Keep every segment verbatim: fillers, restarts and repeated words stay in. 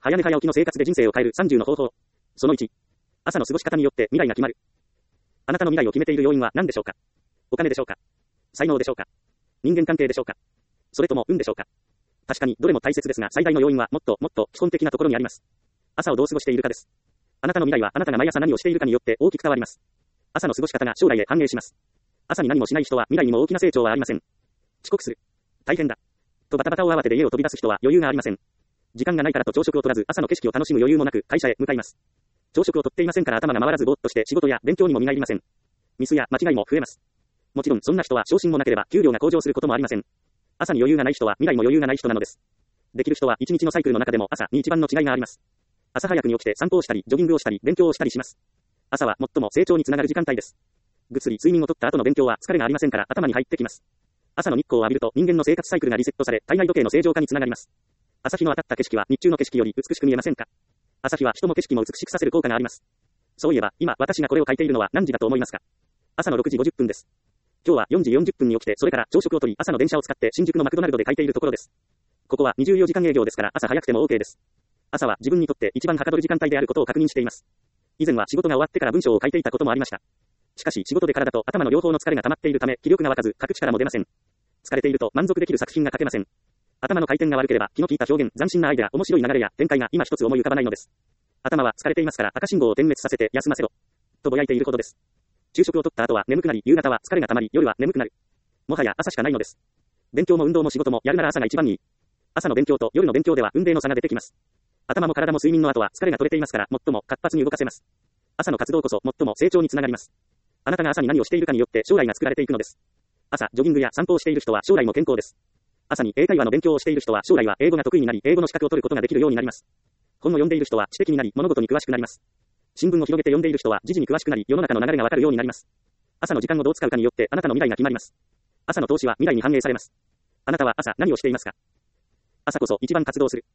早寝早起きの生活で人生を変えるさんじゅうの方法。そのいち、朝の過ごし方によって未来が決まる。あなたの未来を決めている要因は何でしょうか。お金でしょうか。才能でしょうか。人間関係でしょうか。それとも運でしょうか。確かにどれも大切ですが、最大の要因はもっともっと基本的なところにあります。朝をどう過ごしているかです。あなたの未来はあなたが毎朝何をしているかによって大きく変わります。朝の過ごし方が将来へ反映します。朝に何もしない人は未来にも大きな成長はありません。遅刻する。大変だ。とバタバタを慌てて家を飛び出す人は余裕がありません。時間がないからと朝食を取らず朝の景色を楽しむ余裕もなく会社へ向かいます。朝食を取っていませんから頭が回らずぼーっとして仕事や勉強にも身が入りません。ミスや間違いも増えます。もちろんそんな人は昇進もなければ給料が向上することもありません。朝に余裕がない人は未来も余裕がない人なのです。できる人は一日のサイクルの中でも朝に一番の違いがあります。朝早くに起きて散歩をしたりジョギングをしたり勉強をしたりします。朝は最も成長につながる時間帯です。ぐっすり睡眠をとった後の勉強は疲れがありませんから頭に入ってきます。朝の日光を浴びると人間の生活サイクルがリセットされ体内時計の正常化につながります。朝日の当たった景色は日中の景色より美しく見えませんか。朝日は人も景色も美しくさせる効果があります。そういえば今私がこれを書いているのは何時だと思いますか。朝のろくじごじゅっぷんです。今日はよんじよんじゅっぷんに起きてそれから朝食をとり朝の電車を使って新宿のマクドナルドで書いているところです。ここはにじゅうよじかん営業ですから朝早くても OK です。朝は自分にとって一番はかどる時間帯であることを確認しています。以前は仕事が終わってから文章を書いていたこともありました。しかし仕事で体と頭の両方の疲れが溜まっているため気力が湧かず書く力も出ません。疲れていると満足できる作品が書けません。頭の回転が悪ければ気の利いた表現、斬新なアイデア、面白い流れや展開が今一つ思い浮かばないのです。頭は疲れていますから赤信号を点滅させて休ませろとぼやいているほどです。昼食をとった後は眠くなり、夕方は疲れが溜まり、夜は眠くなる。もはや朝しかないのです。勉強も運動も仕事もやるなら朝が一番いい。朝の勉強と夜の勉強では運命の差が出てきます。頭も体も睡眠の後は疲れが取れていますから最も活発に動かせます。朝の活動こそ最も成長につながります。あなたが朝に何をしているかによって将来が作られていくのです。朝ジョギングや散歩をしている人は将来も健康です。朝に英会話の勉強をしている人は将来は英語が得意になり英語の資格を取ることができるようになります。本を読んでいる人は知的になり物事に詳しくなります。新聞を広げて読んでいる人は時事に詳しくなり世の中の流れがわかるようになります。朝の時間をどう使うかによってあなたの未来が決まります。朝の投資は未来に反映されます。あなたは朝何をしていますか。朝こそ一番活動する。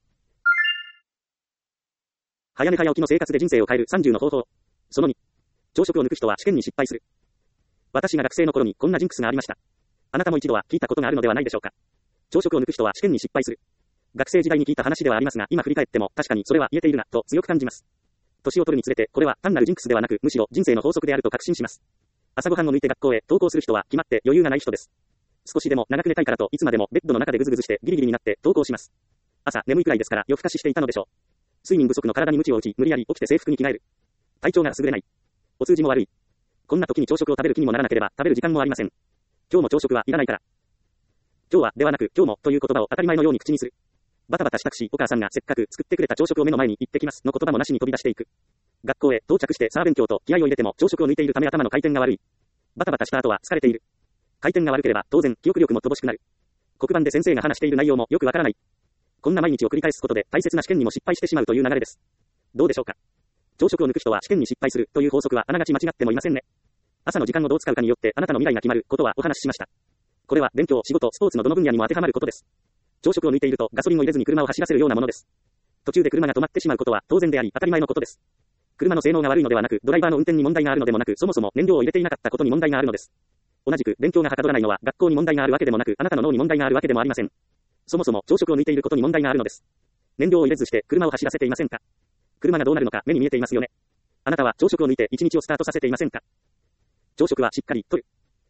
早寝早起きの生活で人生を変えるさんじゅうの方法。そのに、朝食を抜く人は試験に失敗する。私が学生の頃にこんなジンクスがありました。あなたも一度は聞いたことがあるのではないでしょうか。朝食を抜く人は試験に失敗する。学生時代に聞いた話ではありますが、今振り返っても確かにそれは言えているなと強く感じます。年を取るにつれてこれは単なるジンクスではなくむしろ人生の法則であると確信します。朝ごはんを抜いて学校へ登校する人は決まって余裕がない人です。少しでも長く寝たいからといつまでもベッドの中でぐずぐずしてギリギリになって登校します。朝眠いくらいですから夜更かししていたのでしょう。睡眠不足の体に鞭を打ち無理やり起きて制服に着替える。体調が優れない。お通じも悪い。こんな時に朝食を食べる気にもならなければ食べる時間もありません。今日も朝食はいらないから。今日はではなく今日もという言葉を当たり前のように口にする。バタバタしたくしお母さんがせっかく作ってくれた朝食を目の前に行ってきますの言葉もなしに飛び出していく。学校へ到着してさあ勉強と気合を入れても朝食を抜いているため頭の回転が悪い。バタバタした後は疲れている。回転が悪ければ当然記憶力も乏しくなる。黒板で先生が話している内容もよくわからない。こんな毎日を繰り返すことで大切な試験にも失敗してしまうという流れです。どうでしょうか。朝食を抜く人は試験に失敗するという法則はあながち間違ってもいませんね。朝の時間をどう使うかによってあなたの未来が決まることはお話ししました。これは勉強、仕事、スポーツのどの分野にも当てはまることです。朝食を抜いているとガソリンを入れずに車を走らせるようなものです。途中で車が止まってしまうことは当然であり当たり前のことです。車の性能が悪いのではなくドライバーの運転に問題があるのでもなくそもそも燃料を入れていなかったことに問題があるのです。同じく勉強がはかどらないのは学校に問題があるわけでもなくあなたの脳に問題があるわけでもありません。そもそも朝食を抜いていることに問題があるのです。燃料を入れずして車を走らせていませんか。車がどうなるのか目に見えていますよね。あなたは朝食を抜いて一日をスタートさせていませんか。朝食はしっかりとる。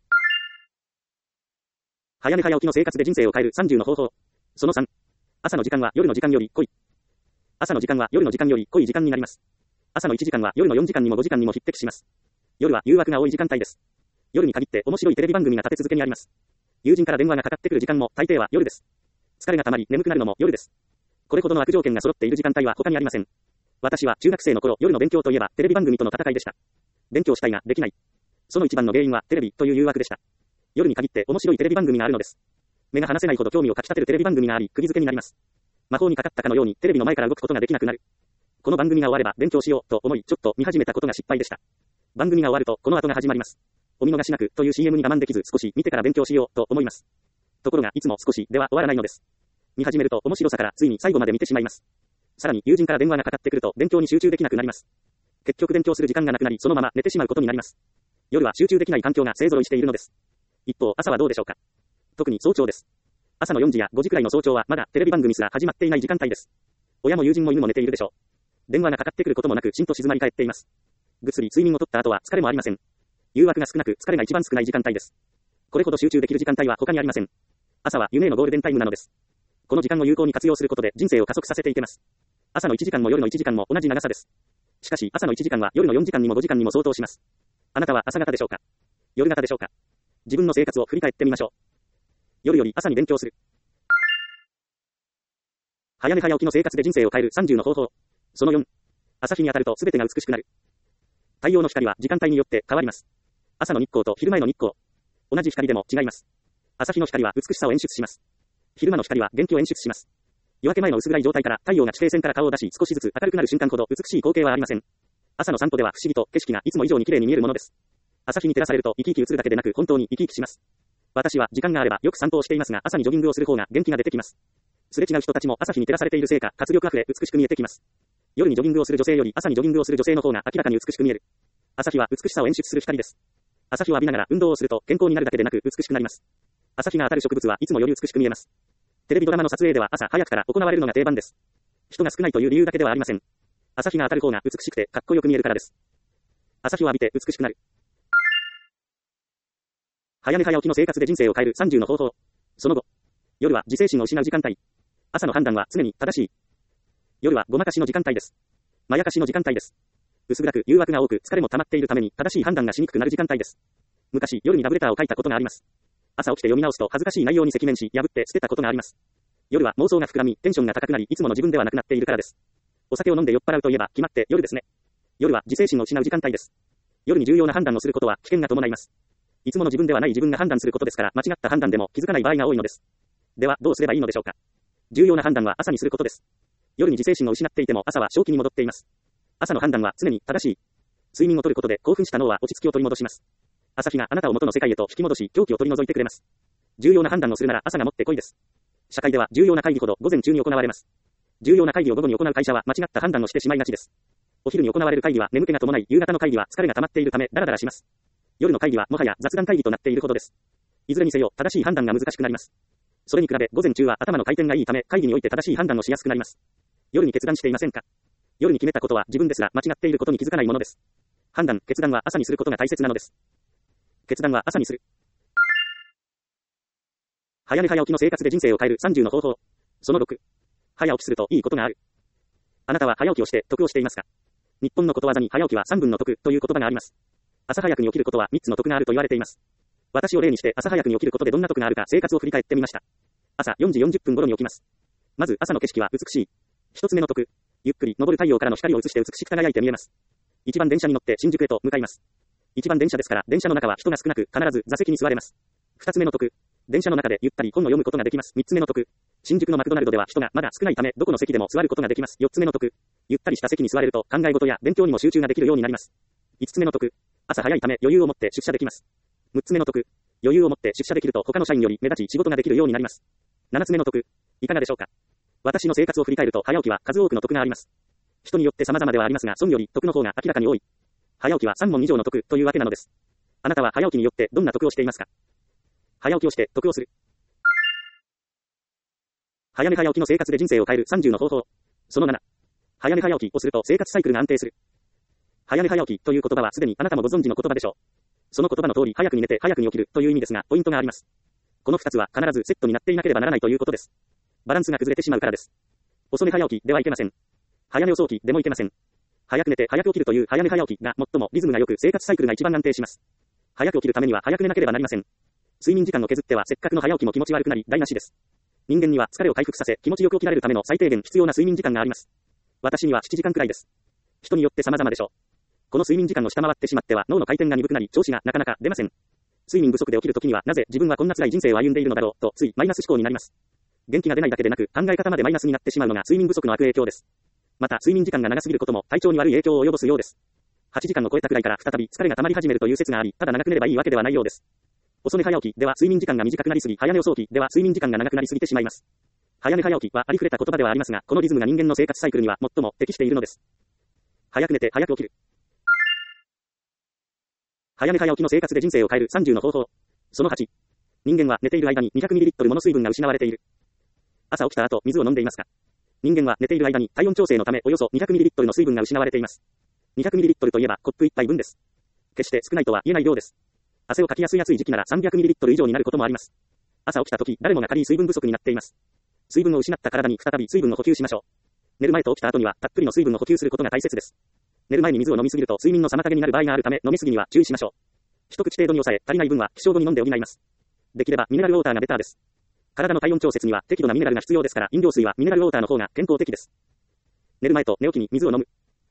早寝早起きの生活で人生を変えるさんじゅうの方法。そのさん、朝の時間は夜の時間より濃い。朝の時間は夜の時間より濃い時間になります。朝のいちじかんは夜のよんじかんにもごじかんにも匹敵します。夜は誘惑が多い時間帯です。夜に限って面白いテレビ番組が立て続けにあります。友人から電話がかかってくる時間も大抵は夜です。疲れがたまり眠くなるのも夜です。これほどの悪条件が揃っている時間帯は他にありません。私は中学生の頃夜の勉強といえばテレビ番組との戦いでした。勉強したいができない。その一番の原因はテレビという誘惑でした。夜に限って面白いテレビ番組があるのです。目が離せないほど興味をかき立てるテレビ番組があり、釘付けになります。魔法にかかったかのようにテレビの前から動くことができなくなる。この番組が終われば勉強しようと思いちょっと見始めたことが失敗でした。番組が終わるとこの後が始まります。お見逃しなくという シーエム に我慢できず少し見てから勉強しようと思います。ところがいつも少しでは終わらないのです。見始めると面白さからついに最後まで見てしまいます。さらに友人から電話がかかってくると勉強に集中できなくなります。結局勉強する時間がなくなりそのまま寝てしまうことになります。夜は集中できない環境が勢揃いしているのです。一方朝はどうでしょうか。特に早朝です。朝のよじやごじくらいの早朝はまだテレビ番組すら始まっていない時間帯です。 親も友人も犬も寝ているでしょう。電話がかかってくることもなく、しんと静まり返っています。ぐっすり睡眠をとった後は疲れもありません。誘惑が少なく疲れが一番少ない時間帯です。これほど集中できる時間帯は他にありません。朝は夢へのゴールデンタイムなのです。この時間を有効に活用することで人生を加速させていけます。朝のいちじかんも夜のいちじかんも同じ長さです。しかし朝のいちじかんは夜のよんじかんにもごじかんにも相当します。あなたは朝型でしょうか？夜型でしょうか？自分の生活を振り返ってみましょう。夜より朝に勉強する。早寝早起きの生活で人生を変えるさんじゅうの方法。そのよん。朝日に当たると全てが美しくなる。太陽の光は時間帯によって変わります。朝の日光と昼前の日光。同じ光でも違います。朝日の光は美しさを演出します。昼間の光は元気を演出します。夜明け前の薄暗い状態から太陽が地平線から顔を出し少しずつ明るくなる瞬間ほど美しい光景はありません。朝の散歩では不思議と景色がいつも以上に綺麗に見えるものです。朝日に照らされると生き生き映るだけでなく本当に生き生きします。私は時間があればよく散歩をしていますが朝にジョギングをする方が元気が出てきます。すれ違う人たちも朝日に照らされているせいか活力あふれ美しく見えてきます。夜にジョギングをする女性より朝にジョギングをする女性の方が明らかに美しく見える。朝日は美しさを演出する光です。朝日を浴びながら運動をすると健康になるだけでなく美しくなります。朝日が当たる植物はいつもより美しく見えます。テレビドラマの撮影では朝早くから行われるのが定番です。人が少ないという理由だけではありません。朝日が当たる方が美しくてかっこよく見えるからです。朝日を浴びて美しくなる。早寝早起きの生活で人生を変えるさんじゅうの方法。その後、夜は自制心を失う時間帯。朝の判断は常に正しい。夜はごまかしの時間帯です。まやかしの時間帯です。薄暗く誘惑が多く疲れも溜まっているために正しい判断がしにくくなる時間帯です。昔夜にラブレターを書いたことがあります。朝起きて読み直すと恥ずかしい内容に赤面し破って捨てたことがあります。夜は妄想が膨らみテンションが高くなりいつもの自分ではなくなっているからです。お酒を飲んで酔っ払うといえば決まって夜ですね。夜は自制心を失う時間帯です。夜に重要な判断をすることは危険が伴います。いつもの自分ではない自分が判断することですから間違った判断でも気づかない場合が多いのです。ではどうすればいいのでしょうか。重要な判断は朝にすることです。夜に自制心を失っていても朝は正気に戻っています。朝の判断は常に正しい。睡眠をとることで興奮した脳は落ち着きを取り戻します。朝日があなたを元の世界へと引き戻し狂気を取り除いてくれます。重要な判断をするなら朝がもってこいです。社会では重要な会議ほど午前中に行われます。重要な会議を午後に行う会社は間違った判断をしてしまいがちです。お昼に行われる会議は眠気が伴い、夕方の会議は疲れが溜まっているためダラダラします。夜の会議はもはや雑談会議となっているほどです。いずれにせよ正しい判断が難しくなります。それに比べ午前中は頭の回転がいいため会議において正しい判断をしやすくなります。夜に決断していませんか？夜に決めたことは自分ですら間違っていることに気づかないものです。判断、決断は朝にすることが大切なのです。決断は朝にする。早寝早起きの生活で人生を変えるさんじゅうの方法。そのろく。早起きするといいことがある。あなたは早起きをして得をしていますか？日本のことわざに早起きはさんぶんの得という言葉があります。朝早くに起きることはみっつの得があると言われています。私を例にして朝早くに起きることでどんな得があるか生活を振り返ってみました。朝よじよんじゅっぷん頃に起きます。まず朝の景色は美しい。一つ目の得。ゆっくり昇る太陽からの光を映して美しく輝いて見えます。一番電車に乗って新宿へと向かいます。一番電車ですから電車の中は人が少なく必ず座席に座れます。二つ目の得。電車の中でゆったり本を読むことができます。三つ目の得。新宿のマクドナルドでは人がまだ少ないためどこの席でも座ることができます。四つ目の得。ゆったりした席に座れると考え事や勉強にも集中ができるようになります。五つ目の得。朝早いため余裕を持って出社できます。六つ目の得。余裕を持って出社できると他の社員より目立ち仕事ができるようになります。七つ目の得。いかがでしょうか。私の生活を振り返ると早起きは数多くの得があります。人によって様々ではありますが損より得の方が明らかに多い。早起きはさん問以上の得というわけなのです。あなたは早起きによってどんな得をしていますか？早起きをして得をする。早寝早起きの生活で人生を変えるさんじゅうの方法。そのなな。早寝早起きをすると生活サイクルが安定する。早寝早起きという言葉はすでにあなたもご存知の言葉でしょう。その言葉の通り早くに寝て早くに起きるという意味ですが、ポイントがあります。このふたつは必ずセットになっていなければならないということです。バランスが崩れてしまうからです。遅寝早起きではいけません。早寝遅起きでもいけません。早く寝て早く起きるという早寝早起きが最もリズムが良く生活サイクルが一番安定します。早く起きるためには早く寝なければなりません。睡眠時間を削ってはせっかくの早起きも気持ち悪くなり台無しです。人間には疲れを回復させ気持ちよく起きられるための最低限必要な睡眠時間があります。私にはしちじかんくらいです。人によって様々でしょう。この睡眠時間を下回ってしまっては脳の回転が鈍くなり調子がなかなか出ません。睡眠不足で起きるときにはなぜ自分はこんな辛い人生を歩んでいるのだろうとついマイナス思考になります。元気が出ないだけでなく考え方までマイナスになってしまうのが睡眠不足の悪影響です。また睡眠時間が長すぎることも体調に悪い影響を及ぼすようです。はちじかんを超えたくらいから再び疲れが溜まり始めるという説があり、ただ長く寝ればいいわけではないようです。遅寝早起きでは睡眠時間が短くなりすぎ、早寝遅起きでは睡眠時間が長くなりすぎてしまいます。早寝早起きはありふれた言葉ではありますが、このリズムが人間の生活サイクルには最も適しているのです。早く寝て早く起きる。早寝早起きの生活で人生を変えるさんじゅうの方法。そのはち。人間は寝ている間に にひゃくミリリットル もの水分が失われている。朝起きた後、水を飲んでいますか？ 人間は寝ている間に体温調整のためおよそ にひゃくミリリットル の水分が失われています。にひゃくミリリットル といえばコップいっぱい分です。決して少ないとは言えない量です。汗をかきやすい暑い時期なら さんびゃくミリリットル 以上になることもあります。朝起きた時、誰もが軽い水分不足になっています。水分を失った体に再び水分を補給しましょう。寝る前と起きた後にはたっぷりの水分を補給することが大切です。寝る前に水を飲みすぎると睡眠の妨げになる場合があるため飲みすぎには注意しましょう。一口程度に抑え、足りない分は起床後に飲んで補います。できればミネラルウォーターがベターです。体の体温調節には適度なミネラルが必要ですから、飲料水はミネラルウォーターの方が健康的です。寝る前と寝起きに水を飲む。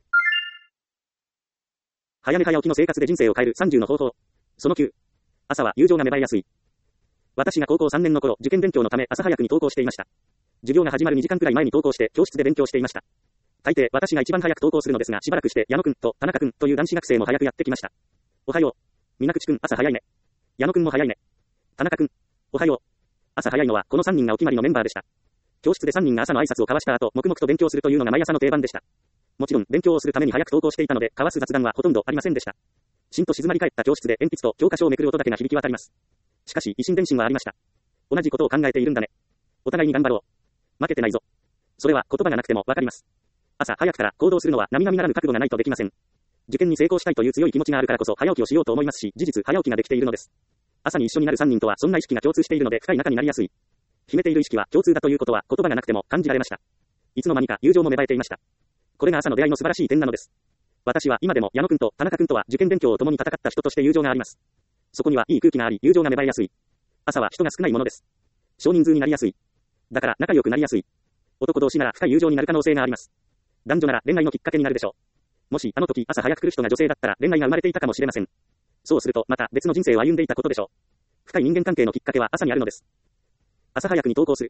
早寝早起きの生活で人生を変えるさんじゅうの方法。そのきゅう。朝は友情が芽生えやすい。私が高校さんねんの頃、受験勉強のため朝早くに登校していました。授業が始まるにじかんくらい前に登校して教室で勉強していました。大抵私が一番早く登校するのですが、しばらくして矢野くんと田中くんという男子学生も早くやってきました。おはよう。水口くん朝早いね。矢野くんも早いね。田中くん、おはよう。朝早いのはこのさんにんがお決まりのメンバーでした。教室でさんにんが朝の挨拶を交わした後、黙々と勉強するというのが毎朝の定番でした。もちろん勉強をするために早く登校していたので、交わす雑談はほとんどありませんでした。しんと静まり返った教室で鉛筆と教科書をめくる音だけが響き渡ります。しかし一心伝心はありました。同じことを考えているんだね。お互いに頑張ろう。負けてないぞ。それは言葉がなくてもわかります。朝早くから行動するのは並々ならぬ覚悟がないとできません。受験に成功したいという強い気持ちがあるからこそ早起きをしようと思いますし、事実早起きができているのです。朝に一緒になるさんにんとはそんな意識が共通しているので深い仲になりやすい。秘めている意識は共通だということは言葉がなくても感じられました。いつの間にか友情も芽生えていました。これが朝の出会いの素晴らしい点なのです。私は今でも矢野くんと田中くんとは受験勉強を共に戦った人として友情があります。そこにはいい空気があり、友情が芽生えやすい。朝は人が少ないものです。少人数になりやすい。だから仲良くなりやすい。男同士なら深い友情になる可能性があります。男女なら恋愛のきっかけになるでしょう。もしあの時朝早く来る人が女性だったら恋愛が生まれていたかもしれません。そうするとまた別の人生を歩んでいたことでしょう。深い人間関係のきっかけは朝にあるのです。朝早くに登校する。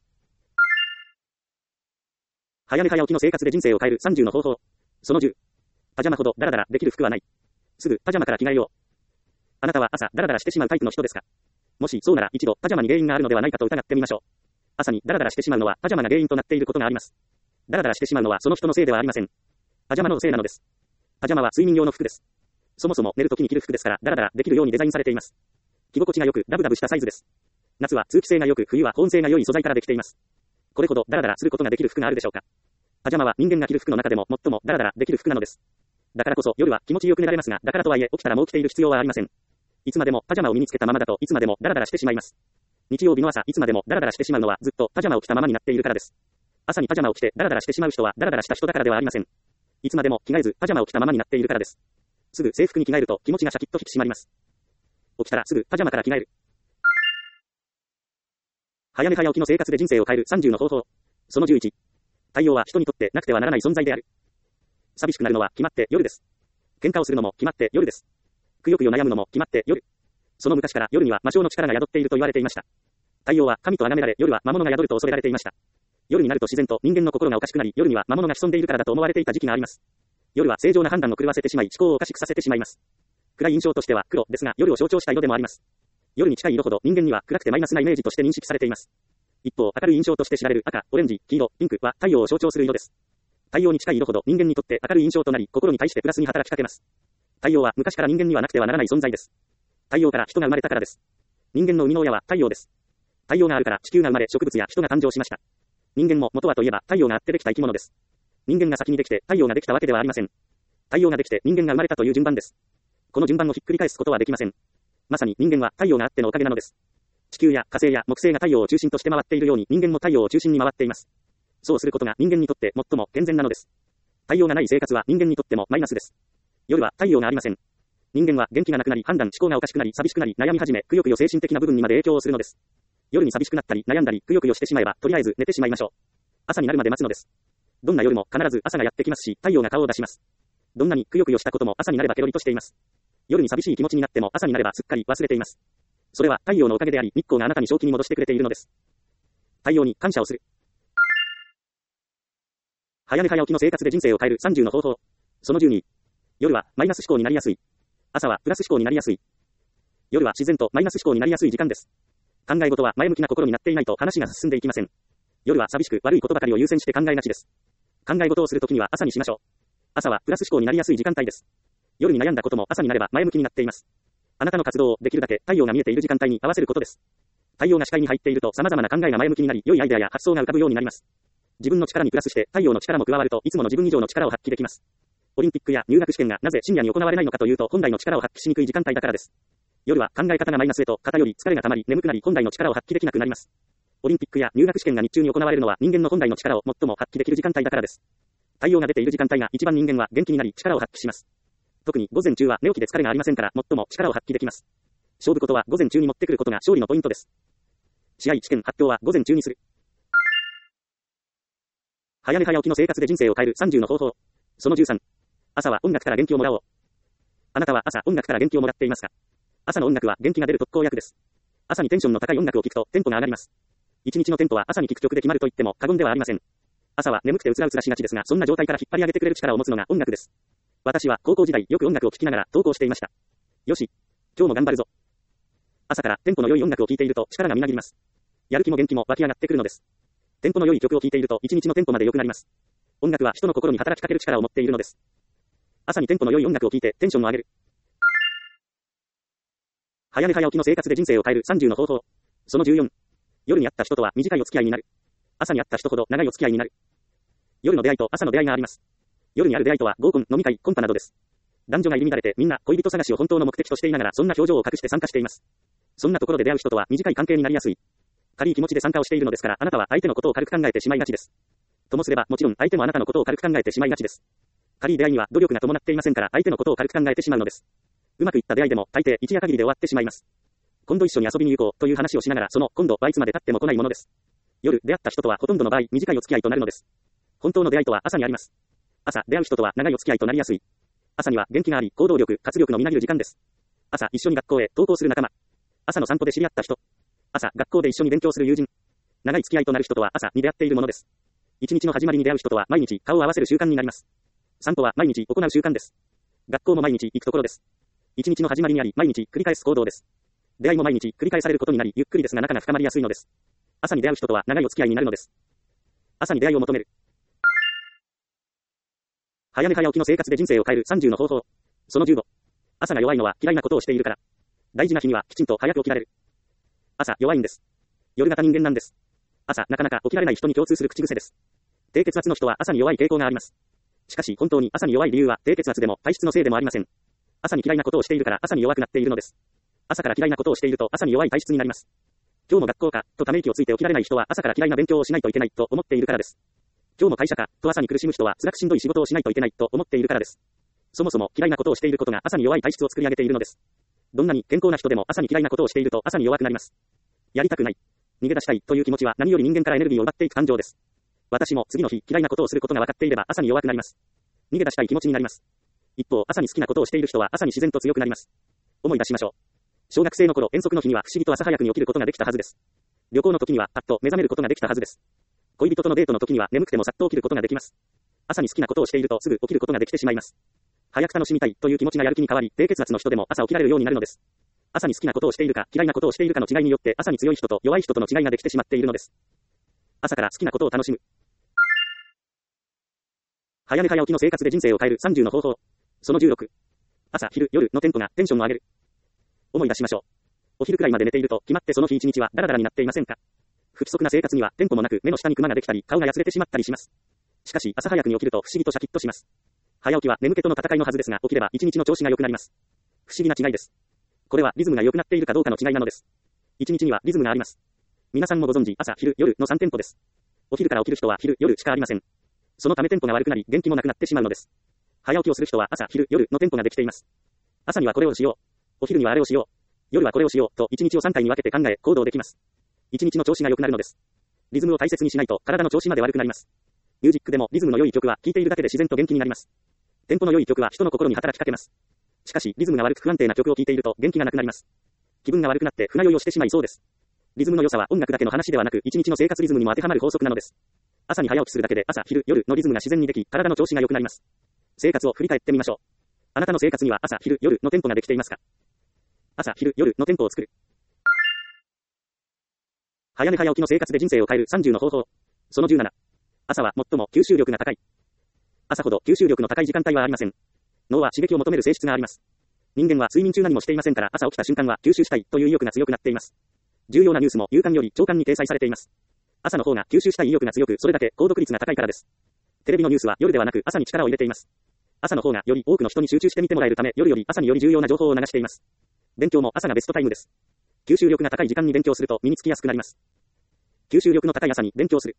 早寝早起きの生活で人生を変えるさんじゅうの方法。そのじゅう。パジャマほどダラダラできる服はない。すぐパジャマから着替えよう。あなたは朝ダラダラしてしまうタイプの人ですか？もしそうなら一度パジャマに原因があるのではないかと疑ってみましょう。朝にダラダラしてしまうのはパジャマが原因となっていることがあります。ダラダラしてしまうのはその人のせいではありません。パジャマのせいなのです。パジャマは睡眠用の服です。そもそも寝るときに着る服ですからダラダラできるようにデザインされています。着心地が良くダブダブしたサイズです。夏は通気性が良く冬は保温性が良い素材からできています。これほどダラダラすることができる服があるでしょうか。パジャマは人間が着る服の中でも最もダラダラできる服なのです。だからこそ夜は気持ちよく寝られますが、だからとはいえ起きたらもう着ている必要はありません。いつまでもパジャマを身につけたままだといつまでもダラダラしてしまいます。日曜日の朝いつまでもダラダラしてしまうのはずっとパジャマを着たままになっているからです。朝にパジャマを着てダラダラしてしまう人はダラダラした人だからではありません。いつまでも着替えずパジャマを着たままになっているからです。すぐ制服に着替えると気持ちがシャキッと引き締まります。起きたらすぐパジャマから着替える。早寝早起きの生活で人生を変えるさんじゅうの方法。そのじゅういち。太陽は人にとってなくてはならない存在である。寂しくなるのは決まって夜です。喧嘩をするのも決まって夜です。くよくよ悩むのも決まって夜。その昔から夜には魔性の力が宿っていると言われていました。太陽は神と崇められ、夜は魔物が宿ると恐れられていました。夜になると自然と人間の心がおかしくなり、夜には魔物が潜んでいるからだと思われていた時期があります。夜は正常な判断を狂わせてしまい、思考をおかしくさせてしまいます。暗い印象としては黒ですが、夜を象徴した色でもあります。夜に近い色ほど人間には暗くてマイナスなイメージとして認識されています。一方、明るい印象として知られる赤、オレンジ、黄色、ピンクは太陽を象徴する色です。太陽に近い色ほど人間にとって明るい印象となり、心に対してプラスに働きかけます。太陽は昔から人間にはなくてはならない存在です。太陽から人が生まれたからです。人間の生みの親は太陽です。太陽があるから地球が生まれ、植物や人が誕生しました。人間も元はといえば太陽があってできた生き物です。人間が先にできて太陽ができたわけではありません。太陽ができて人間が生まれたという順番です。この順番をひっくり返すことはできません。まさに人間は太陽があってのおかげなのです。地球や火星や木星が太陽を中心として回っているように人間も太陽を中心に回っています。そうすることが人間にとって最も健全なのです。太陽がない生活は人間にとってもマイナスです。夜は太陽がありません。人間は元気がなくなり、判断、思考がおかしくなり、寂しくなり、悩み始め、くよくよ精神的な部分にまで影響をするのです。夜に寂しくなったり、悩んだり、くよくよしてしまえば、とりあえず寝てしまいましょう。朝になるまで待つのです。どんな夜も必ず朝がやってきますし、太陽が顔を出します。どんなにくよくよしたことも朝になればケロリとしています。夜に寂しい気持ちになっても朝になればすっかり忘れています。それは太陽のおかげであり、日光があなたに正気に戻してくれているのです。太陽に感謝をする。早寝早起きの生活で人生を変えるさんじゅうの方法。そのじゅうに。夜はマイナス思考になりやすい。朝はプラス思考になりやすい。夜は自然とマイナス思考になりやすい時間です。考え事は前向きな心になっていないと話が進んでいきません。夜は寂しく悪いことばかりを優先して考えがちです。考え事をするときには朝にしましょう。朝はプラス思考になりやすい時間帯です。夜に悩んだことも朝になれば前向きになっています。あなたの活動をできるだけ太陽が見えている時間帯に合わせることです。太陽が視界に入っていると様々な考えが前向きになり、良いアイデアや発想が浮かぶようになります。 自分の力にプラスして太陽の力も加わるといつもの自分以上の力を発揮できます。オリンピックや入学試験がなぜ深夜に行われないのかというと本来の力を発揮しにくい時間帯だからです。夜は考え方がマイナスへと肩より疲れが溜まり眠くなり本来の力を発揮できなくなります。オリンピックや入学試験が日中に行われるのは人間の本来の力を最も発揮できる時間帯だからです。太陽が出ている時間帯が一番人間は元気になり力を発揮します。特に午前中は寝起きで疲れがありませんから最も力を発揮できます。勝負事は午前中に持ってくることが勝利のポイントです。試合試験発表は午前中にする。早寝早起きの生活で人生を変えるさんじゅうの方法。そのじゅうさん。朝は音楽から元気をもらおう。あなたは朝音楽から元気をもらっていますか？朝の音楽は元気が出る特効薬です。朝にテンションの高い音楽を聴くとテンポが上がります。一日のテンポは朝に聴く曲で決まると言っても過言ではありません。朝は眠くてうつらうつらしがちですが、そんな状態から引っ張り上げてくれる力を持つのが音楽です。私は高校時代よく音楽を聴きながら投稿していました。よし、今日も頑張るぞ。朝からテンポの良い音楽を聴いていると力がみなぎります。やる気も元気も湧き上がってくるのです。テンポの良い曲を聴いていると一日のテンポまで良くなります。音楽は人の心に働きかける力を持っているのです。朝にテンポの良い音楽を聴いてテンションを上げる。早寝早起きの生活で人生を変えるさんじゅうの方法。そのじゅうよん。夜に会った人とは短いお付き合いになる。朝に会った人ほど長いお付き合いになる。夜の出会いと朝の出会いがあります。夜にある出会いとは合コン、飲み会、コンパなどです。男女が入り乱れてみんな恋人探しを本当の目的としていながらそんな表情を隠して参加しています。そんなところで出会う人とは短い関係になりやすい。軽い気持ちで参加をしているのですからあなたは相手のことを軽く考えてしまいがちです。ともすればもちろん相手もあなたのことを軽く考えてしまいがちです。軽い出会いには努力が伴っていませんから相手のことを軽く考えてしまうのです。うまくいった出会いでも大抵一夜限りで終わってしまいます。今度一緒に遊びに行こうという話をしながらその今度はいつまで経っても来ないものです。夜出会った人とはほとんどの場合短いお付き合いとなるのです。本当の出会いとは朝にあります。朝出会う人とは長いお付き合いとなりやすい。朝には元気があり行動力、活力のみなぎる時間です。朝一緒に学校へ登校する仲間。朝の散歩で知り合った人。朝学校で一緒に勉強する友人。長い付き合いとなる人とは朝に出会っているものです。一日の始まりに出会う人とは毎日顔を合わせる習慣になります。散歩は毎日行う習慣です。学校も毎日行くところです。一日の始まりにあり毎日繰り返す行動です。出会いも毎日繰り返されることになりゆっくりですが仲が深まりやすいのです。朝に出会う人とは長いお付き合いになるのです。朝に出会いを求める。早寝早起きの生活で人生を変えるさんじゅうの方法。そのじゅうご。朝が弱いのは嫌いなことをしているから。大事な日にはきちんと早く起きられる。朝弱いんです。夜型人間なんです。朝なかなか起きられない人に共通する口癖です。低血圧の人は朝に弱い傾向があります。しかし本当に朝に弱い理由は低血圧でも体質のせいでもありません。朝に嫌いなことをしているから朝に弱くなっているのです。朝から嫌いなことをしていると朝に弱い体質になります。今日も学校かとため息をついて起きられない人は朝から嫌いな勉強をしないといけないと思っているからです。今日も会社かと朝に苦しむ人は辛くしんどい仕事をしないといけないと思っているからです。そもそも嫌いなことをしていることが朝に弱い体質を作り上げているのです。どんなに健康な人でも朝に嫌いなことをしていると朝に弱くなります。やりたくない、逃げ出したいという気持ちは何より人間からエネルギーを奪っていく感情です。私も次の日嫌いなことをすることが分かっていれば朝に弱くなります。逃げ出したい気持ちになります。一方朝に好きなことをしている人は朝に自然と強くなります。思い出しましょう。小学生の頃遠足の日には不思議と朝早くに起きることができたはずです。旅行の時にはパッと目覚めることができたはずです。恋人とのデートの時には眠くてもさっと起きることができます。朝に好きなことをしているとすぐ起きることができてしまいます。早く楽しみたいという気持ちがやる気に変わり、低血圧の人でも朝起きられるようになるのです。朝に好きなことをしているか嫌いなことをしているかの違いによって朝に強い人と弱い人との違いができてしまっているのです。朝から好きなことを楽しむ。早寝早起きの生活で人生を変えるさんじゅうの方法。そのじゅうろく。朝、昼、夜のテンポがテンションを上げる。思い出しましょう。お昼くらいまで寝ていると決まってその日一日はダラダラになっていませんか？不規則な生活にはテンポもなく目の下にクマができたり顔がやつれてしまったりします。しかし朝早くに起きると不思議とシャキッとします。早起きは眠気との戦いのはずですが起きれば一日の調子が良くなります。不思議な違いです。これはリズムが良くなっているかどうかの違いなのです。一日にはリズムがあります。皆さんもご存知朝、昼、夜のさんテンポです。お昼から起きる人は昼、夜しかありません。そのためテンポが悪くなり元気もなくなってしまうのです。早起きをする人は朝、昼、夜のテンポができています。朝にはこれをしよう。お昼にはあれをしよう。夜はこれをしようと一日をさんかいに分けて考え行動できます。一日の調子が良くなるのです。リズムを大切にしないと体の調子まで悪くなります。ミュージックでもリズムの良い曲は聴いているだけで自然と元気になります。テンポの良い曲は人の心に働きかけます。しかしリズムが悪く不安定な曲を聴いていると元気がなくなります。気分が悪くなって船酔いをしてしまいそうです。リズムの良さは音楽だけの話ではなく一日の生活リズムにも当てはまる法則なのです。朝に早起きするだけで朝、昼、夜のリズムが自然にでき体の調子が良くなります。生活を振り返ってみましょう。あなたの生活には朝、昼、夜のテンポができていますか？朝、昼、夜のテンポを作る。早寝早起きの生活で人生を変えるさんじゅうの方法。そのじゅうなな。朝は最も吸収力が高い。朝ほど吸収力の高い時間帯はありません。脳は刺激を求める性質があります。人間は睡眠中何もしていませんから朝起きた瞬間は吸収したいという意欲が強くなっています。重要なニュースも夕刊より朝刊に掲載されています。 朝の方が吸収したい意欲が強く、それだけ購読率が高いからです。テレビのニュースは夜ではなく朝に力を入れています。朝の方がより多くの人に集中して見てもらえるため、夜より朝により重要な情報を流しています。勉強も朝がベストタイムです。吸収力が高い時間に勉強すると身につきやすくなります。吸収力の高い朝に勉強する。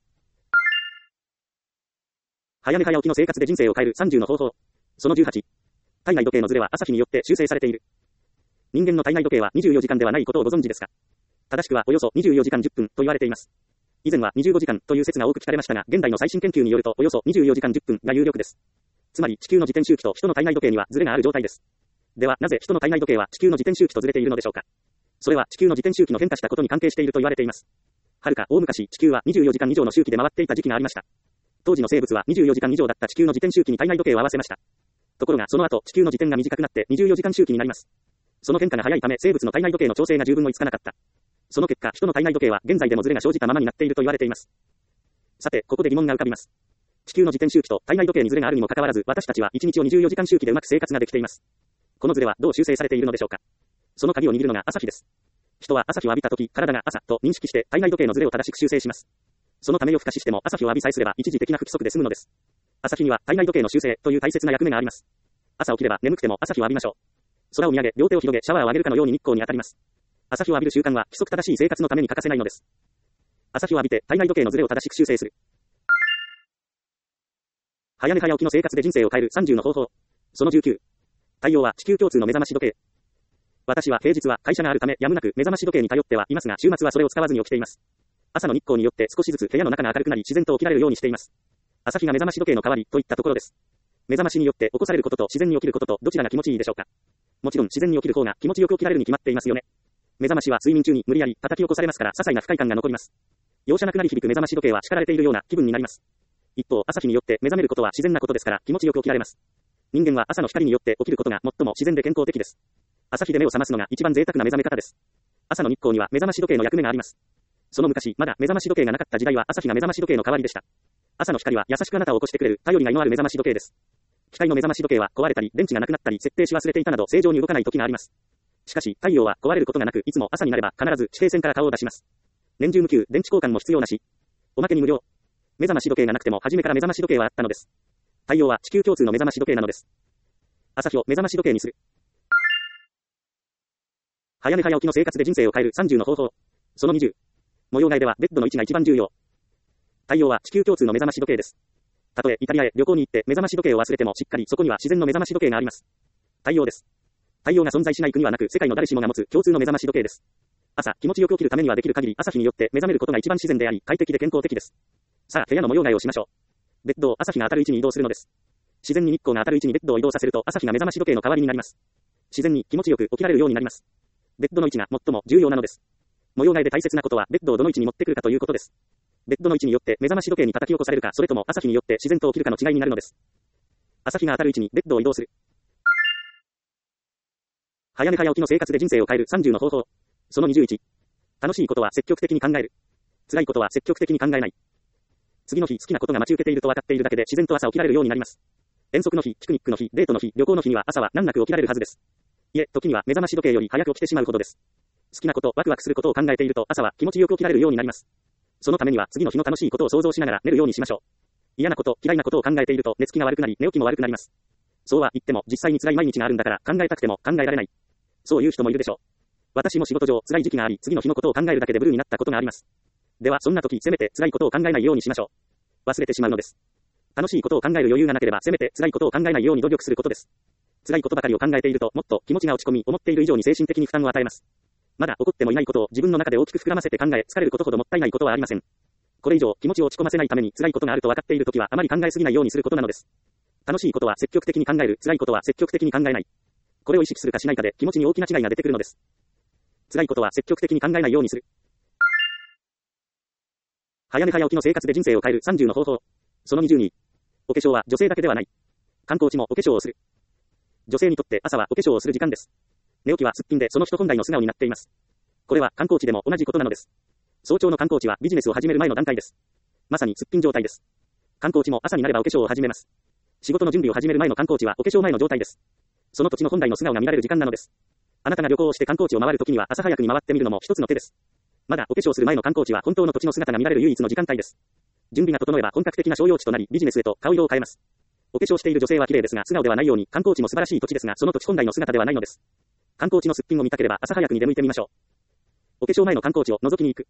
早寝早起きの生活で人生を変えるさんじゅうの方法。そのじゅうはち。体内時計のズレは朝日によって修正されている。人間の体内時計はにじゅうよじかんではないことをご存知ですか？正しくはおよそにじゅうよじかんじゅっぷんと言われています。以前はにじゅうごじかんという説が多く聞かれましたが、現代の最新研究によるとおよそにじゅうよじかんじゅっぷんが有力です。つまり地球の自転周期と人の体内時計にはズレがある状態です。ではなぜ人の体内時計は地球の自転周期とずれているのでしょうか？それは地球の自転周期の変化したことに関係していると言われています。はるか大昔、地球はにじゅうよじかん以上の周期で回っていた時期がありました。当時の生物はにじゅうよじかん以上だった地球の自転周期に体内時計を合わせました。ところがその後、地球の自転が短くなってにじゅうよじかん周期になります。その変化が早いため生物の体内時計の調整が十分追いつかなかった。その結果、人の体内時計は現在でもズレが生じたままになっていると言われています。さて、ここで疑問が浮かびます。地球の自転周期と体内時計にズレがあるにもかかわらず、私たちはいちにちをにじゅうよじかん周期でうまく生活ができています。このズレはどう修正されているのでしょうか？その鍵を握るのが朝日です。人は朝日を浴びたとき、体が朝と認識して体内時計のズレを正しく修正します。そのため夜更かししても朝日を浴びさえすれば一時的な不規則で済むのです。朝日には体内時計の修正という大切な役目があります。朝起きれば眠くても朝日を浴びましょう。空を見上げ、両手を広げ、シャワーを浴びるかのように日光に当たります。朝日を浴びる習慣は規則正しい生活のために欠かせないのです。朝日を浴びて体内時計のズレを正しく修正する。早寝早起きの生活で人生を変えるさんじゅうの方法。そのじゅうきゅう。太陽は地球共通の目覚まし時計。私は平日は会社があるためやむなく目覚まし時計に頼ってはいますが、週末はそれを使わずに起きています。朝の日光によって少しずつ部屋の中が明るくなり自然と起きられるようにしています。朝日が目覚まし時計の代わりといったところです。目覚ましによって起こされることと自然に起きることとどちらが気持ちいいでしょうか？もちろん自然に起きる方が気持ちよく起きられるに決まっていますよね。目覚ましは睡眠中に無理やり叩き起こされますから些細な不快感が残ります。容赦なくなり響く目覚まし時計は叱られているような気分になります。一方、朝日によって目覚めることは自然なことですから気持ちよく起きられます。人間は朝の光によって起きることが最も自然で健康的です。朝日で目を覚ますのが一番贅沢な目覚め方です。朝の日光には目覚まし時計の役目があります。その昔、まだ目覚まし時計がなかった時代は朝日が目覚まし時計の代わりでした。朝の光は優しくあなたを起こしてくれる頼りがいのある目覚まし時計です。機械の目覚まし時計は壊れたり電池がなくなったり設定し忘れていたなど正常に動かない時があります。しかし太陽は壊れることがなくいつも朝になれば必ず地平線から顔を出します。年中無休、電池交換も必要なし。おまけに無料。目覚まし時計がなくても初めから目覚まし時計はあったのです。太陽は地球共通の目覚まし時計なのです。朝日を目覚まし時計にする。早寝早起きの生活で人生を変えるさんじゅうの方法。そのにじゅう。模様替えではベッドの位置が一番重要。太陽は地球共通の目覚まし時計です。たとえイタリアへ旅行に行って目覚まし時計を忘れてもしっかりそこには自然の目覚まし時計があります。太陽です。太陽が存在しない国はなく世界の誰しもが持つ共通の目覚まし時計です。朝気持ちよく起きるためにはできる限り朝日によって目覚めることが一番自然であり快適で健康的です。さあ部屋の模様替えをしましょう。ベッドを朝日が当たる位置に移動するのです。自然に日光が当たる位置にベッドを移動させると朝日が目覚まし時計の代わりになります。自然に気持ちよく起きられるようになります。ベッドの位置が最も重要なのです。模様替えで大切なことはベッドをどの位置に持ってくるかということです。ベッドの位置によって目覚まし時計に叩き起こされるかそれとも朝日によって自然と起きるかの違いになるのです。朝日が当たる位置にベッドを移動する。早寝早起きの生活で人生を変えるさんじゅうの方法。そのにじゅういち。楽しいことは積極的に考える。辛いことは積極的に考えない。次の日好きなことが待ち受けていると分かっているだけで自然と朝起きられるようになります。遠足の日、ピクニックの日、デートの日、旅行の日には朝は難なく起きられるはずです。いえ、時には目覚まし時計より早く起きてしまうほどです。好きなこと、ワクワクすることを考えていると朝は気持ちよく起きられるようになります。そのためには次の日の楽しいことを想像しながら寝るようにしましょう。嫌なこと、嫌いなことを考えていると寝つきが悪くなり寝起きも悪くなります。そうは言っても実際に辛い毎日があるんだから考えたくても考えられない。そういう人もいるでしょう。私も仕事上辛い時期があり次の日のことを考えるだけでブルーになったことがあります。ではそんな時せめて辛いことを考えないようにしましょう。忘れてしまうのです。楽しいことを考える余裕がなければせめて辛いことを考えないように努力することです。辛いことばかりを考えているともっと気持ちが落ち込み思っている以上に精神的に負担を与えます。まだ起こってもいないことを自分の中で大きく膨らませて考え疲れることほどもったいないことはありません。これ以上気持ちを落ち込ませないために辛いことがあると分かっているときはあまり考えすぎないようにすることなのです。楽しいことは積極的に考える、辛いことは積極的に考えない。これを意識するかしないかで気持ちに大きな違いが出てくるのです。辛いことは積極的に考えないようにする。早寝早起きの生活で人生を変えるさんじゅうの方法。そのにじゅうに。お化粧は女性だけではない。観光地もお化粧をする。女性にとって朝はお化粧をする時間です。寝起きはすっぴんでその人本来の素顔になっています。これは観光地でも同じことなのです。早朝の観光地はビジネスを始める前の段階です。まさにすっぴん状態です。観光地も朝になればお化粧を始めます。仕事の準備を始める前の観光地はお化粧前の状態です。その土地の本来の素顔が見られる時間なのです。あなたが旅行をして観光地を回るときには朝早くに回ってみるのも一つの手です。 まだお化粧する前の観光地は本当の土地の姿が見られる唯一の時間帯です。準備が整えば本格的な商用地となり、ビジネスへと顔色を変えます。お化粧している女性は綺麗ですが、素顔ではないように、観光地も素晴らしい土地ですが、その土地本来の姿ではないのです。観光地のすっぴんを見たければ、朝早くに出向いてみましょう。お化粧前の観光地を覗きに行く。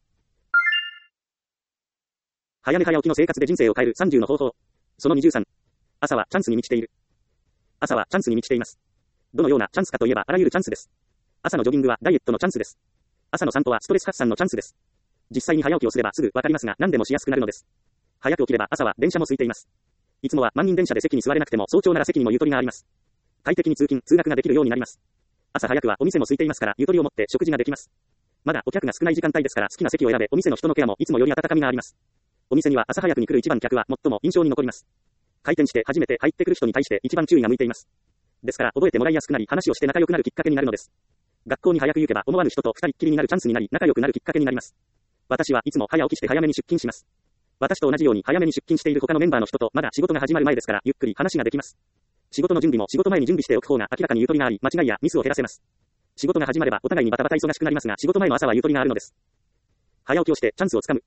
早寝早起きの生活で人生を変えるさんじゅうの方法。そのにじゅうさん。朝はチャンスに満ちている。朝はチャンスに満ちています。どのようなチャンスかといえば、あらゆるチャンスです。朝のジョギングはダイエットのチャンスです。朝の散歩はストレス発散のチャンスです。実際に早起きをすればすぐわかりますが、何でもしやすくなるのです。早く起きれば朝は電車も空いています。いつもは満員電車で席に座れなくても早朝なら席にもゆとりがあります。快適に通勤、通学ができるようになります。朝早くはお店も空いていますから、ゆとりを持って食事ができます。まだお客が少ない時間帯ですから、好きな席を選べ、お店の人のケアもいつもより温かみがあります。お店には朝早くに来る一番客は最も印象に残ります。開店して初めて入ってくる人に対して一番注意が向いています。ですから覚えてもらいやすくなり、話をして仲良くなるきっかけになるのです。学校に早く行けば思わぬ人と二人っきりになるチャンスになり、仲良くなるきっかけになります。私はいつも早起きして早めに出勤します。私と同じように早めに出勤している他のメンバーの人とまだ仕事が始まる前ですから、ゆっくり話ができます。仕事の準備も仕事前に準備しておく方が明らかにゆとりがあり、間違いやミスを減らせます。仕事が始まればお互いにバタバタ忙しくなりますが、仕事前の朝はゆとりがあるのです。早起きをしてチャンスをつかむ。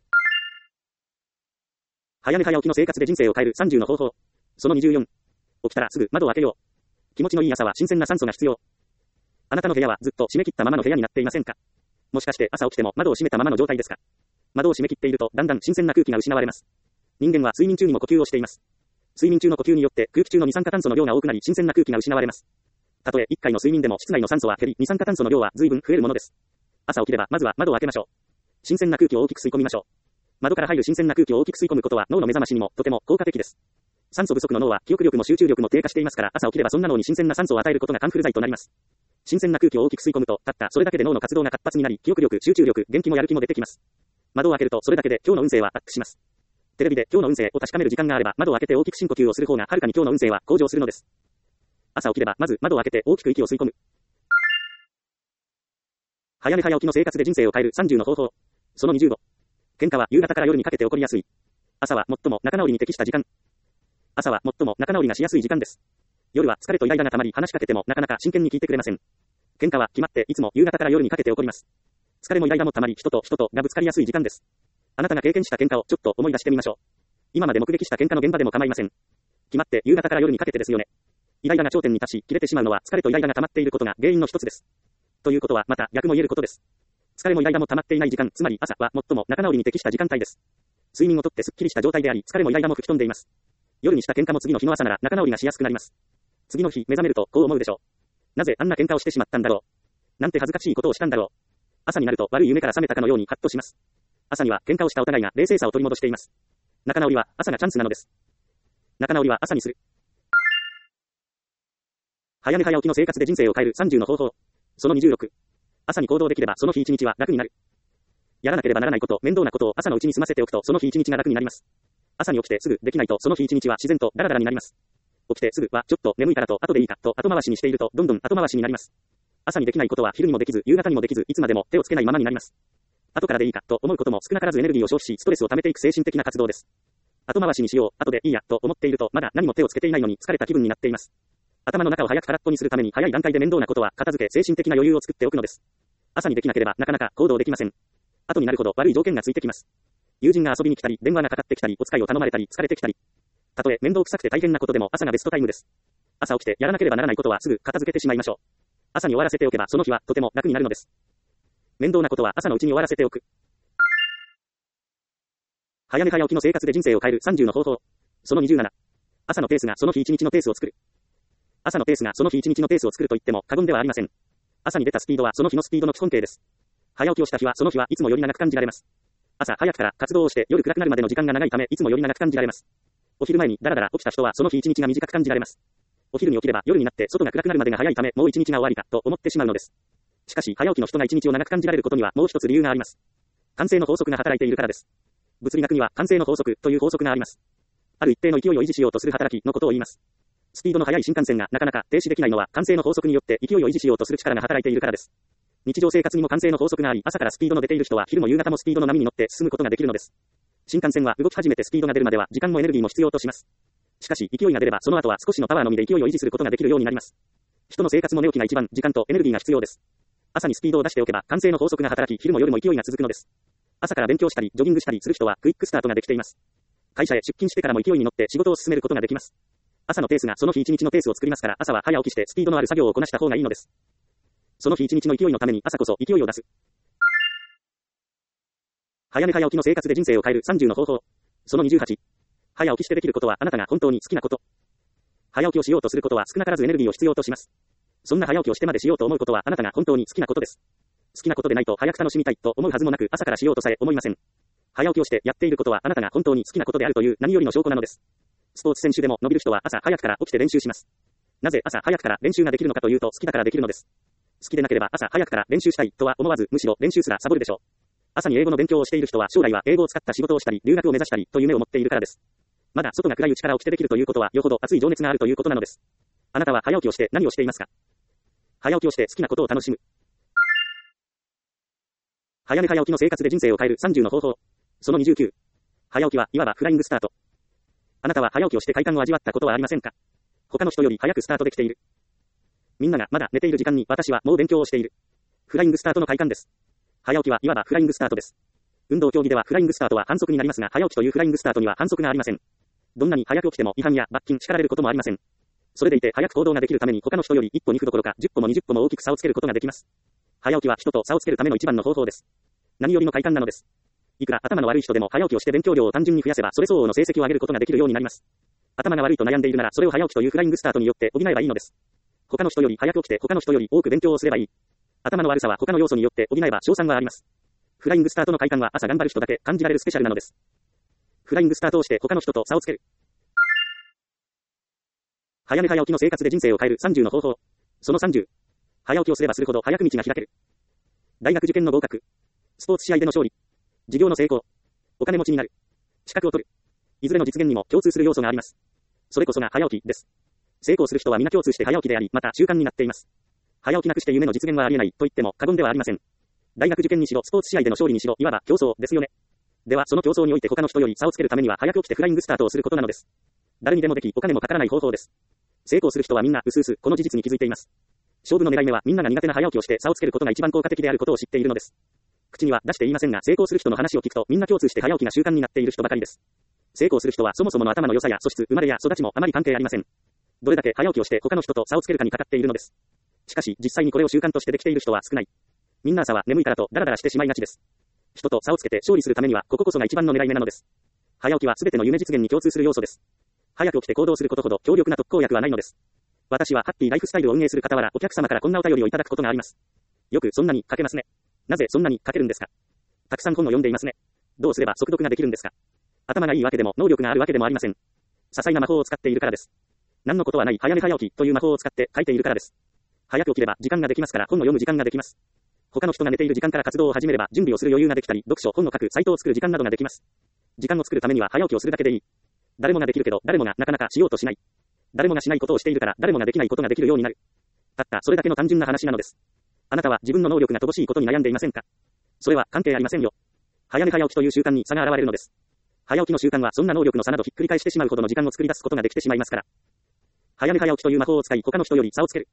早寝早起きの生活で人生を変えるさんじゅうの方法。そのにじゅうよん。起きたらすぐ窓を開けよう。気持ちのいい朝は新鮮な酸素が必要。あなたの部屋はずっと閉め切ったままの部屋になっていませんか？もしかして朝起きても窓を閉めたままの状態ですか？窓を閉め切っているとだんだん新鮮な空気が失われます。人間は睡眠中にも呼吸をしています。睡眠中の呼吸によって空気中の二酸化炭素の量が多くなり新鮮な空気が失われます。たとえいっかいの睡眠でも室内の酸素は減り二酸化炭素の量は随分増えるものです。朝起きればまずは窓を開けましょう。新鮮な空気を大きく吸い込みましょう。窓から入る新鮮な空気を大きく吸い込むことは脳の目覚ましにもとても効果的です。酸素不足の脳は記憶力も集中力も低下していますから、朝起きればそんな脳に新鮮な酸素を与えることがカンフル剤となります。新鮮な空気を大きく吸い込むと、たったそれだけで脳の活動が活発になり、記憶力、集中力、元気もやる気も出てきます。窓を開けるとそれだけで今日の運勢はアップします。テレビで今日の運勢を確かめる時間があれば、窓を開けて大きく深呼吸をする方がはるかに今日の運勢は向上するのです。朝起きればまず窓を開けて大きく息を吸い込む。早寝早起きの生活で人生を変えるさんじゅうの方法。そのにじゅうご。喧嘩は夕方から夜にかけて起こりやすい。朝は最も仲直りに適した時間。朝は最も仲直りがしやすい時間です。夜は疲れとイライラがたまり話しかけてもなかなか真剣に聞いてくれません。喧嘩は決まっていつも夕方から夜にかけて起こります。疲れもイライラもたまり人と人とがぶつかりやすい時間です。あなたが経験した喧嘩をちょっと思い出してみましょう。今まで目撃した喧嘩の現場でも構いません。決まって夕方から夜にかけてですよね。イライラが頂点に達し切れてしまうのは疲れとイライラが溜まっていることが原因の一つです。ということはまた逆も言えることです。疲れもイライラも溜まっていない時間、つまり朝は最も仲直りに適した時間帯です。睡眠をとってすっきりした状態であり、疲れもイライラも吹き飛んでいます。夜にした喧嘩も次の日の朝なら仲直りがしやすくなります。次の日目覚めるとこう思うでしょう。なぜあんな喧嘩をしてしまったんだろう。なんて恥ずかしいことをしたんだろう。朝になると悪い夢から覚めたかのようにハッとします。朝には喧嘩をしたお互いが冷静さを取り戻しています。仲直りは朝がチャンスなのです。仲直りは朝にする。早寝早起きの生活で人生を変えるさんじゅうの方法。そのにじゅうろく。朝に行動できればその日一日は楽になる。やらなければならないこと、面倒なことを朝のうちに済ませておくとその日一日が楽になります。朝に起きてすぐできないとその日一日は自然とダラダラになります。起きてすぐはちょっと眠いからと後でいいかと後回しにしているとどんどん後回しになります。朝にできないことは昼にもできず夕方にもできずいつまでも手をつけないままになります。後からでいいかと思うことも少なからずエネルギーを消費しストレスを溜めていく精神的な活動です。後回しにしよう、後でいいやと思っているとまだ何も手をつけていないのに疲れた気分になっています。頭の中を早く空っぽにするために早い段階で面倒なことは片付け精神的な余裕を作っておくのです。朝にできなければなかなか行動できません。後になるほど悪い条件がついてきます。友人が遊びに来たり、電話がかかってきたり、お使いを頼まれたり、疲れてきたり。たとえ面倒くさくて大変なことでも朝がベストタイムです。朝起きてやらなければならないことはすぐ片付けてしまいましょう。朝に終わらせておけばその日はとても楽になるのです。面倒なことは朝のうちに終わらせておく。早寝早起きの生活で人生を変えるさんじゅうの方法。そのにじゅうなな。朝のペースがその日一日のペースを作る。朝のペースがその日一日のペースを作ると言っても過言ではありません。朝に出たスピードはその日のスピードの基本形です。早起きをした日はその日はいつもより長く感じられます。朝早くから活動をして夜暗くなるまでの時間が長いためいつもより長く感じられます。お昼前にダラダラ起きた人はその日一日が短く感じられます。お昼に起きれば夜になって外が暗くなるまでが早いためもう一日が終わりかと思ってしまうのです。しかし早起きの人が一日を長く感じられることにはもう一つ理由があります。慣性の法則が働いているからです。物理学には慣性の法則という法則があります。ある一定の勢いを維持しようとする働きのことを言います。スピードの速い新幹線がなかなか停止できないのは慣性の法則によって勢いを維持しようとする力が働いているからです。日常生活にも慣性の法則があり、朝からスピードの出ている人は昼も夕方もスピードの波に乗って進むことができるのです。新幹線は動き始めてスピードが出るまでは時間もエネルギーも必要とします。しかし勢いが出ればその後は少しのパワーのみで勢いを維持することができるようになります。人の生活も寝起きが一番時間とエネルギーが必要です。 朝にスピードを出しておけば、慣性の法則が働き、昼も夜も勢いが続くのです。朝から勉強したり、ジョギングしたりする人は、クイックスタートができています。会社へ出勤してからも勢いに乗って仕事を進めることができます。朝のペースがその日一日のペースを作りますから、朝は早起きしてスピードのある作業をこなした方がいいのです。その日一日の勢いのために朝こそ勢いを出す。早寝早起きの生活で人生を変えるさんじゅうの方法。そのにじゅうはち。早起きしてできることはあなたが本当に好きなこと。早起きをしようとすることは少なからずエネルギーを必要とします。そんな早起きをしてまでしようと思うことはあなたが本当に好きなことです。好きなことでないと早く楽しみたいと思うはずもなく朝からしようとさえ思いません。早起きをしてやっていることはあなたが本当に好きなことであるという何よりの証拠なのです。スポーツ選手でも伸びる人は朝早くから起きて練習します。なぜ朝早くから練習ができるのかというと好きだからできるのです。好きでなければ朝早くから練習したいとは思わずむしろ練習すらサボるでしょう。朝に英語の勉強をしている人は将来は英語を使った仕事をしたり留学を目指したりと夢を持っているからです。まだ外が暗いうちから起きてできるということはよほど熱い情熱があるということなのです。あなたは早起きをして何をしていますか？早起きをして好きなことを楽しむ。早寝早起きの生活で人生を変えるさんじゅうの方法。そのにじゅうきゅう。早起きはいわばフライングスタート。あなたは早起きをして快感を味わったことはありませんか？他の人より早くスタートできている。みんながまだ寝ている時間に私はもう勉強をしている。フライングスタートの快感です。早起きはいわばフライングスタートです。運動競技ではフライングスタートは反則になりますが、早起きというフライングスタートには反則がありません。どんなに早く起きても違反や罰金、叱られることもありません。それでいて早く行動ができるために他の人よりいっぽに歩どころかじゅっぽもにじゅっぽも大きく差をつけることができます。早起きは人と差をつけるための一番の方法です。何よりの快感なのです。いくら頭の悪い人でも早起きをして勉強量を単純に増やせばそれ相応の成績を上げることができるようになります。頭が悪いと悩んでいるならそれを早起きというフライングスタートによって補えばいいのです。他の人より早く起きて他の人より多く勉強をすればいい。頭の悪さは他の要素によって補えば勝算はあります。フライングスタートの快感は朝頑張る人だけ感じられるスペシャルなのです。フライングスタートをして他の人と差をつける。早寝早起きの生活で人生を変えるさんじゅうの方法。そのさんじゅう。早起きをすればするほど早く道が開ける。大学受験の合格。スポーツ試合での勝利。事業の成功。お金持ちになる。資格を取る。いずれの実現にも共通する要素があります。それこそが早起きです。成功する人は皆共通して早起きであり、また習慣になっています。早起きなくして夢の実現はありえないと言っても過言ではありません。大学受験にしろスポーツ試合での勝利にしろいわば競争ですよね。ではその競争において他の人より差をつけるためには早く起きてフライングスタートをすることなのです。誰にでもできお金もかからない方法です。成功する人はみんなうすうすこの事実に気づいています。勝負の狙い目はみんなが苦手な早起きをして差をつけることが一番効果的であることを知っているのです。口には出して言いませんが成功する人の話を聞くとみんな共通して早起きが習慣になっている人ばかりです。成功する人はそもそもの頭の良さや素質、生まれや育ちもあまり関係ありません。どれだけ早起きをして他の人と差をつけるかにかかっているのです。しかし実際にこれを習慣としてできている人は少ない。みんな朝は眠いからとダラダラしてしまいがちです。人と差をつけて勝利するためにはこここそが一番の狙い目なのです。早起きは全ての夢実現に共通する要素です。早く起きて行動することほど強力な特効薬はないのです。私はハッピーライフスタイルを運営する傍らお客様からこんなお便りをいただくことがあります。よくそんなに書けますね。なぜそんなに書けるんですか？たくさん本を読んでいますね。どうすれば速読ができるんですか？頭がいいわけでも能力があるわけでもありません。些細な魔法を使っているからです。何のことはない早寝早起きという魔法を使って書いているからです。早く起きれば時間ができますから本を読む時間ができます。他の人が寝ている時間から活動を始めれば準備をする余裕ができたり、読書、本を書く、サイトを作る時間などができます。時間を作るためには早起きをするだけでいい。誰もができるけど誰もがなかなかしようとしない。誰もがしないことをしているから誰もができないことができるようになる。たったそれだけの単純な話なのです。あなたは自分の能力が乏しいことに悩んでいませんか？それは関係ありませんよ。早寝早起きという習慣に差が現れるのです。早起きの習慣はそんな能力の差などひっくり返してしまうほどの時間を作り出すことができてしまいますから。早寝早起きという魔法を使い他の人より差をつける。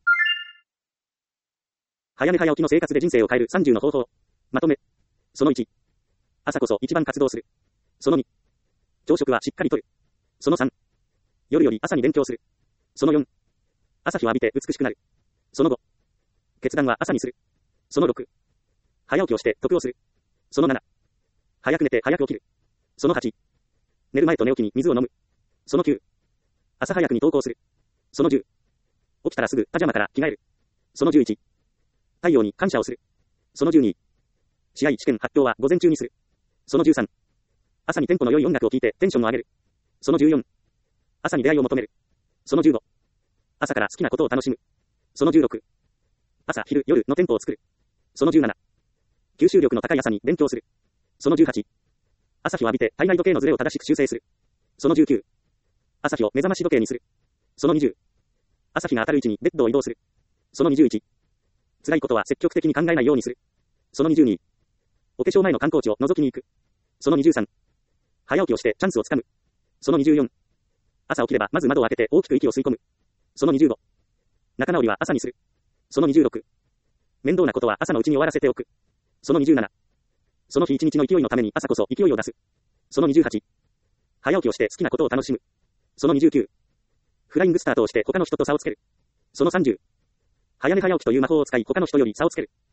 早寝早起きの生活で人生を変えるさんじゅうの方法。まとめ。そのいち。朝こそ一番活動する。そのに。朝食はしっかりとる。そのさん。夜より朝に勉強する。そのよん。朝日を浴びて美しくなる。そのご。決断は朝にする。そのろく。早起きをして得をする。そのなな。早く寝て早く起きる。そのはち。寝る前と寝起きに水を飲む。そのきゅう。朝早くに登校する。そのじゅう。起きたらすぐパジャマから着替える。そのじゅういち。太陽に感謝をする。そのじゅうに。試合試験発表は午前中にする。そのじゅうさん。朝にテンポの良い音楽を聴いてテンションを上げる。そのじゅうよん。朝に出会いを求める。そのじゅうご。朝から好きなことを楽しむ。そのじゅうろく。朝、昼、夜のテンポを作る。そのじゅうなな。吸収力の高い朝に勉強する。そのじゅうはち。朝日を浴びて体内時計のズレを正しく修正する。そのじゅうきゅう。朝日を目覚まし時計にする。そのにじゅう。朝日が当たる位置にベッドを移動する。そのにじゅういち。辛いことは積極的に考えないようにする。そのにじゅうに。お化粧前の観光地を覗きに行く。そのにじゅうさん。早起きをしてチャンスをつかむ。そのにじゅうよん。朝起きればまず窓を開けて大きく息を吸い込む。そのにじゅうご。仲直りは朝にする。そのにじゅうろく。 面倒なことは朝のうちに終わらせておく。そのにじゅうなな。その日一日の勢いのために朝こそ勢いを出す。そのにじゅうはち。早起きをして好きなことを楽しむ。そのにじゅうきゅう。フライングスタートをして他の人と差をつける。そのさんじゅう。早寝早起きという魔法を使い他の人より差をつける。